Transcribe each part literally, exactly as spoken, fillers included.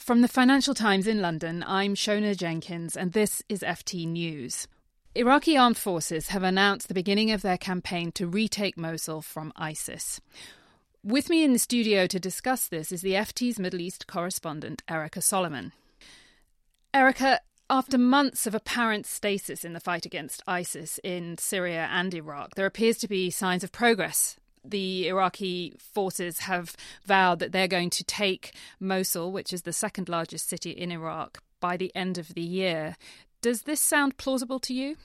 From the Financial Times in London, I'm Shona Jenkins, and this is F T News. Iraqi armed forces have announced the beginning of their campaign to retake Mosul from ISIS. With me in the studio to discuss this is the F T's Middle East correspondent, Erica Solomon. Erica, after months of apparent stasis in the fight against ISIS in Syria and Iraq, there appears to be signs of progress. The Iraqi forces have vowed that they're going to take Mosul, which is the second largest city in Iraq, by the end of the year. Does this sound plausible to you?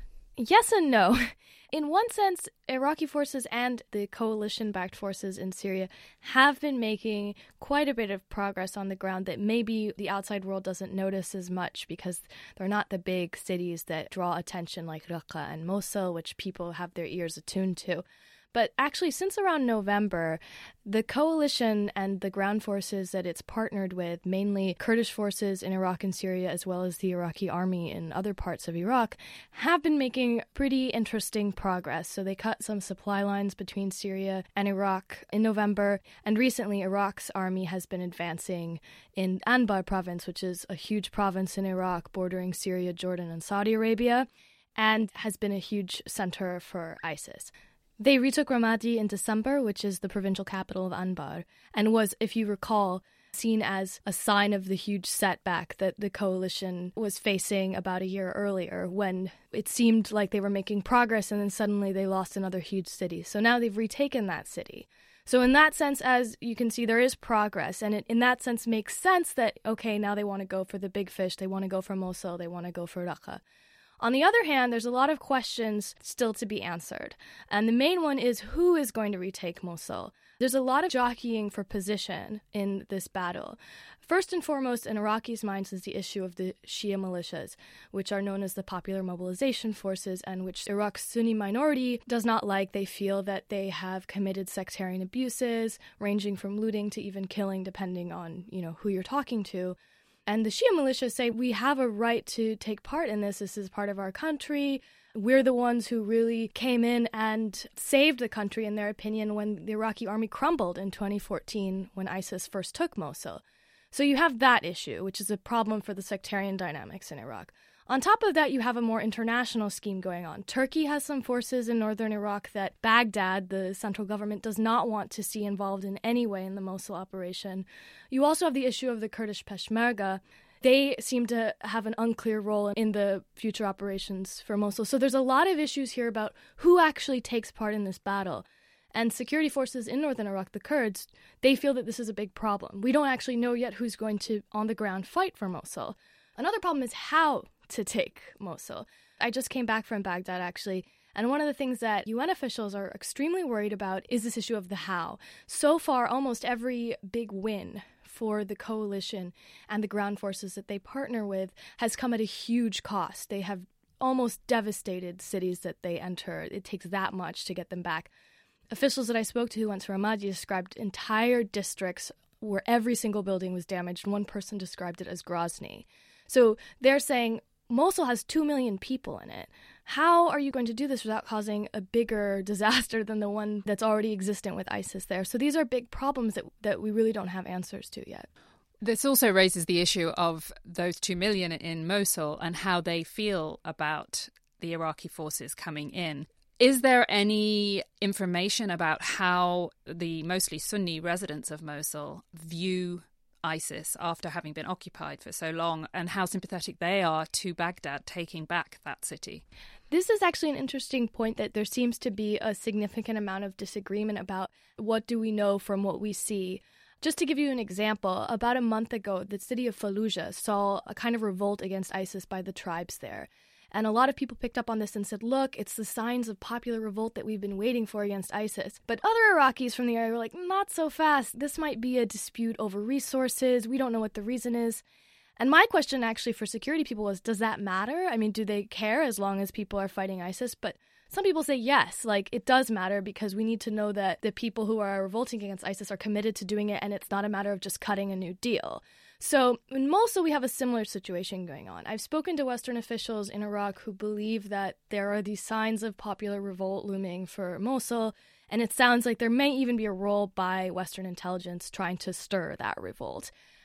Yes and no. In one sense, Iraqi forces and the coalition-backed forces in Syria have been making quite a bit of progress on the ground that maybe the outside world doesn't notice as much because they're not the big cities that draw attention like Raqqa and Mosul, which people have their ears attuned to. But actually, since around November, the coalition and the ground forces that it's partnered with, mainly Kurdish forces in Iraq and Syria, as well as the Iraqi army in other parts of Iraq, have been making pretty interesting progress. So they cut some supply lines between Syria and Iraq in November. And recently, Iraq's army has been advancing in Anbar province, which is a huge province in Iraq bordering Syria, Jordan, and Saudi Arabia, and has been a huge center for ISIS. They retook Ramadi in December, which is the provincial capital of Anbar, and was, if you recall, seen as a sign of the huge setback that the coalition was facing about a year earlier when it seemed like they were making progress and then suddenly they lost another huge city. So now they've retaken that city. So in that sense, as you can see, there is progress, and it in that sense makes sense that, okay, now they want to go for the big fish, they want to go for Mosul, they want to go for Raqqa. On the other hand, there's a lot of questions still to be answered. And the main one is who is going to retake Mosul? There's a lot of jockeying for position in this battle. First and foremost, in Iraqis' minds is the issue of the Shia militias, which are known as the Popular Mobilization Forces, and which Iraq's Sunni minority does not like. They feel that they have committed sectarian abuses, ranging from looting to even killing, depending on, you know, who you're talking to. And the Shia militias say, we have a right to take part in this. This is part of our country. We're the ones who really came in and saved the country, in their opinion, when the Iraqi army crumbled in twenty fourteen when ISIS first took Mosul. So you have that issue, which is a problem for the sectarian dynamics in Iraq. On top of that, you have a more international scheme going on. Turkey has some forces in northern Iraq that Baghdad, the central government, does not want to see involved in any way in the Mosul operation. You also have the issue of the Kurdish Peshmerga. They seem to have an unclear role in the future operations for Mosul. So there's a lot of issues here about who actually takes part in this battle. And security forces in northern Iraq, the Kurds, they feel that this is a big problem. We don't actually know yet who's going to, on the ground, fight for Mosul. Another problem is how to take Mosul. I just came back from Baghdad, actually, and one of the things that U N officials are extremely worried about is this issue of the how. So far, almost every big win for the coalition and the ground forces that they partner with has come at a huge cost. They have almost devastated cities that they enter. It takes that much to get them back. Officials that I spoke to who went to Ramadi described entire districts where every single building was damaged. One person described it as Grozny. So they're saying Mosul has two million people in it. How are you going to do this without causing a bigger disaster than the one that's already existent with ISIS there? So these are big problems that, that we really don't have answers to yet. This also raises the issue of those two million in Mosul and how they feel about the Iraqi forces coming in. Is there any information about how the mostly Sunni residents of Mosul view ISIS after having been occupied for so long, and how sympathetic they are to Baghdad taking back that city? This is actually an interesting point, that there seems to be a significant amount of disagreement about what do we know from what we see. Just to give you an example, about a month ago, the city of Fallujah saw a kind of revolt against ISIS by the tribes there. And a lot of people picked up on this and said, look, it's the signs of popular revolt that we've been waiting for against ISIS. But other Iraqis from the area were like, not so fast. This might be a dispute over resources. We don't know what the reason is. And my question actually for security people was, does that matter? I mean, do they care as long as people are fighting ISIS? But some people say yes, like it does matter because we need to know that the people who are revolting against ISIS are committed to doing it and it's not a matter of just cutting a new deal. So in Mosul, we have a similar situation going on. I've spoken to Western officials in Iraq who believe that there are these signs of popular revolt looming for Mosul, and it sounds like there may even be a role by Western intelligence trying to stir that revolt.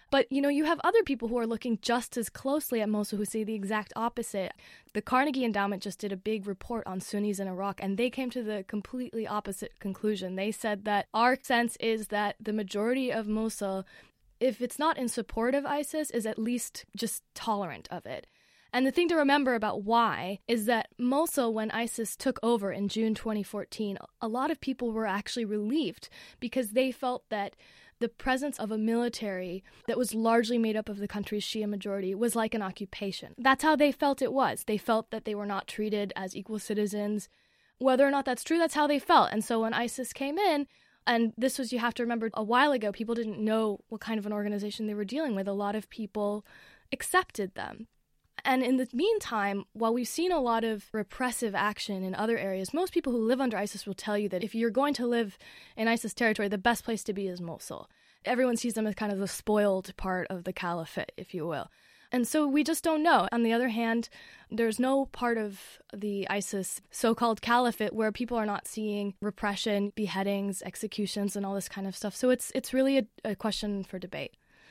But, you know, you have other people who are looking just as closely at Mosul who say the exact opposite. The Carnegie Endowment just did a big report on Sunnis in Iraq, and they came to the completely opposite conclusion. They said that our sense is that the majority of Mosul, if it's not in support of ISIS, is at least just tolerant of it. And the thing to remember about why is that Mosul, when ISIS took over in June twenty fourteen, a lot of people were actually relieved because they felt that the presence of a military that was largely made up of the country's Shia majority was like an occupation. That's how they felt it was. They felt that they were not treated as equal citizens. Whether or not that's true, that's how they felt. And so when ISIS came in, and this was, you have to remember, a while ago, people didn't know what kind of an organization they were dealing with. A lot of people accepted them. And in the meantime, while we've seen a lot of repressive action in other areas, most people who live under ISIS will tell you that if you're going to live in ISIS territory, the best place to be is Mosul. Everyone sees them as kind of the spoiled part of the caliphate, if you will. And so we just don't know. On the other hand, there's no part of the ISIS so-called caliphate where people are not seeing repression, beheadings, executions, and all this kind of stuff. So it's it's really a, a question for debate.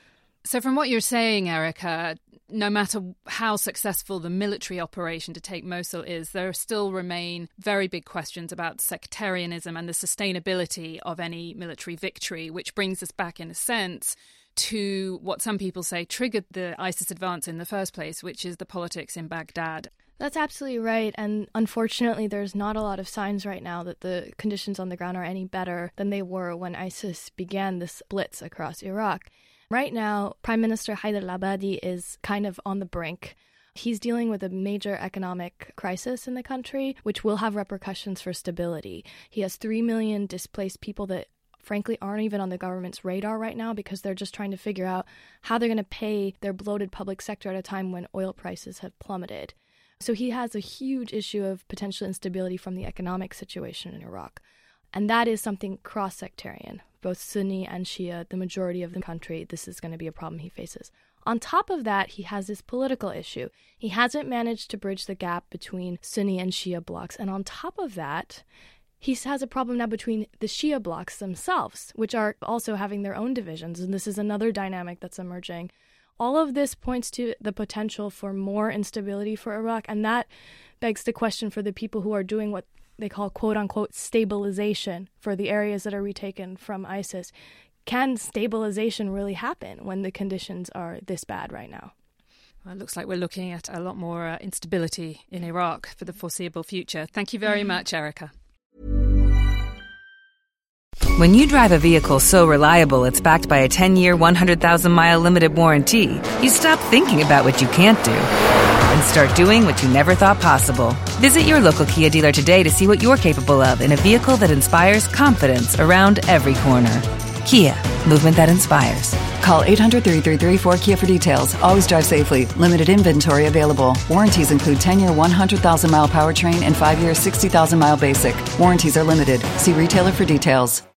So from what you're saying, Erica, no matter how successful the military operation to take Mosul is, there still remain very big questions about sectarianism and the sustainability of any military victory, which brings us back, in a sense, to what some people say triggered the ISIS advance in the first place, which is the politics in Baghdad. That's absolutely right. And unfortunately, there's not a lot of signs right now that the conditions on the ground are any better than they were when ISIS began this blitz across Iraq. Right now, Prime Minister Haider al-Abadi is kind of on the brink. He's dealing with a major economic crisis in the country, which will have repercussions for stability. He has three million displaced people that, frankly, aren't even on the government's radar right now because they're just trying to figure out how they're going to pay their bloated public sector at a time when oil prices have plummeted. So he has a huge issue of potential instability from the economic situation in Iraq. And that is something cross-sectarian. Both Sunni and Shia, the majority of the country, this is going to be a problem he faces. On top of that, he has this political issue. He hasn't managed to bridge the gap between Sunni and Shia blocs. And on top of that, he has a problem now between the Shia blocs themselves, which are also having their own divisions. And this is another dynamic that's emerging. All of this points to the potential for more instability for Iraq. And that begs the question for the people who are doing what they call quote-unquote stabilization for the areas that are retaken from ISIS. Can stabilization really happen when the conditions are this bad right now? Well, it looks like we're looking at a lot more uh, instability in Iraq for the foreseeable future. Thank you very much, Erica. When you drive a vehicle so reliable it's backed by a ten-year, one hundred thousand mile limited warranty, you stop thinking about what you can't do and start doing what you never thought possible. Visit your local Kia dealer today to see what you're capable of in a vehicle that inspires confidence around every corner. Kia, movement that inspires. Call eight hundred, three three three, four K I A for details. Always drive safely. Limited inventory available. Warranties include ten-year, one hundred thousand mile powertrain and five-year, sixty thousand mile basic. Warranties are limited. See retailer for details.